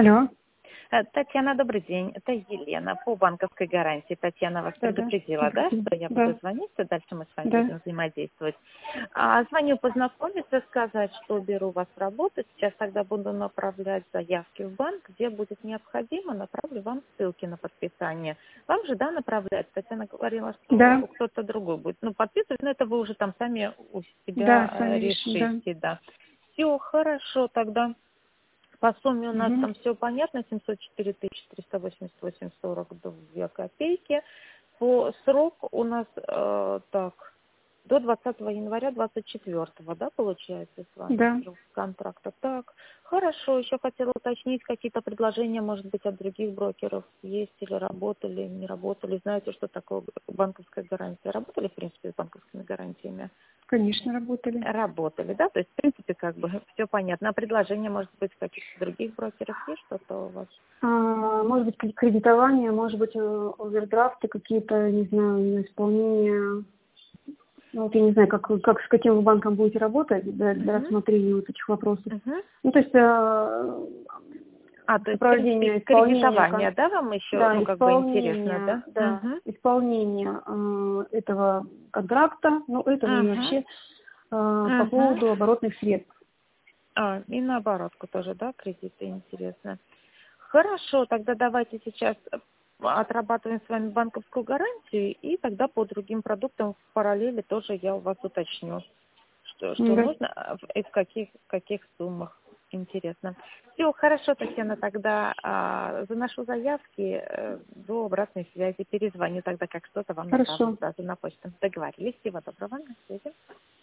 Алло. Татьяна, добрый день. Это Елена по банковской гарантии. Татьяна вас Да-да. предупредила, да, что я буду Да. звонить, и дальше мы с вами Да. будем взаимодействовать. Звоню познакомиться, сказать, что беру вас в работу. Сейчас тогда буду направлять заявки в банк, где будет необходимо, направлю вам ссылки на подписание. Вам же, да, направлять? Татьяна говорила, Да. что кто-то другой будет. Ну, подписывать, но это вы уже там сами у Да, себя сами решим, да. решите, да. Все, хорошо, тогда. По сумме у нас Угу. там все понятно, 704 388,42 копейки. По сроку у нас так, до 20 января 24, да, получается, с вами Да. срок контракта. Так, хорошо, еще хотела уточнить, какие-то предложения, может быть, от других брокеров есть или работали, не работали. Знаете, что такое банковская гарантия? Работали, в принципе, с банковскими гарантиями? Конечно, работали. Работали, да? То есть, в принципе, как бы все понятно. А предложение, может быть, каких-то других брокеров есть что-то у вас? Может быть, кредитование, может быть, овердрафты какие-то, не знаю, на исполнение. Ну, вот я не знаю, как с каким вы банком будете работать для Мгм. рассмотрения вот этих вопросов. Мгм. Ну, то есть То есть, в принципе, сопровождение исполнения, кредитование, да, вам еще, да, ну, как бы интересно, исполнение, да? да, Угу. исполнение этого контракта, ну, этого и Угу. вообще по Угу. поводу оборотных средств. И наоборотку тоже, да, кредиты, интересно. Хорошо, тогда давайте сейчас отрабатываем с вами банковскую гарантию, и тогда по другим продуктам в параллели тоже я у вас уточню, что Да. нужно и в каких суммах. Интересно. Все, хорошо, Татьяна, тогда заношу заявки, до обратной связи перезвоню тогда, как что-то вам направлю Хорошо. сразу на почту. Договорились. Всего доброго, на связи.